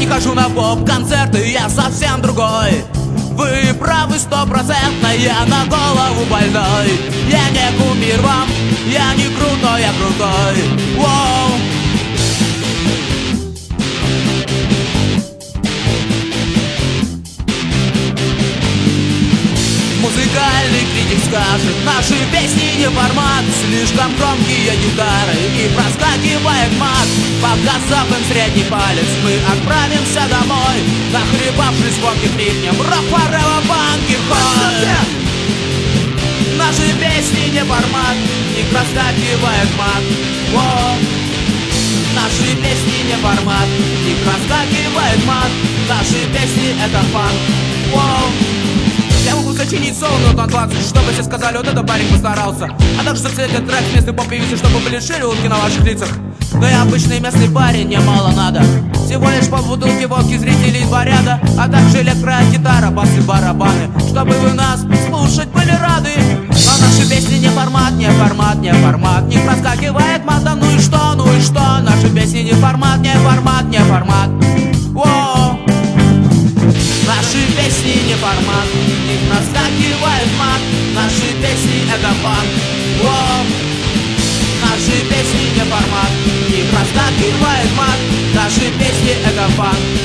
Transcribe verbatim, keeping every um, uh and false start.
хожу на поп-концерты, я совсем другой. Вы правы стопроцентно, я на голову больной. Я не кумир вам, я не крутой, я крутой. Воу. Музыкальный критик скажет, наши песни не формат. Слишком громкие гитары и проскакивает мат. Пока сапаем средний палец, мы отправимся домой, нахлебавшись звонким ритмом рок, форева, панк и хой. Наши песни не формат, не проскакивает мат. Воу. Наши песни не формат, не проскакивает мат. Наши песни это фанк. Воу. Я могу сочинить соло минут на двадцать, чтобы все сказали, вот это парень постарался. А также зацелить этот трек с местной поп-певицы, чтобы были шире улыбки на ваших лицах. Но я обычный местный парень, мне мало надо. Всего лишь по бутылке водки, зрителей два ряда, а также электрогитара, басы, барабаны, чтобы вы нас слушать были рады. Но наши песни не формат, не формат, не формат. Не проскакивает мата, ну и что, ну и что. Наши песни не формат, не формат, не формат. Воу. Наши песни не формат, не проскакивает мат. Наши песни это фанк. Воу. Наши песни не формат, не проскакивает мат. Наши песни это фанк.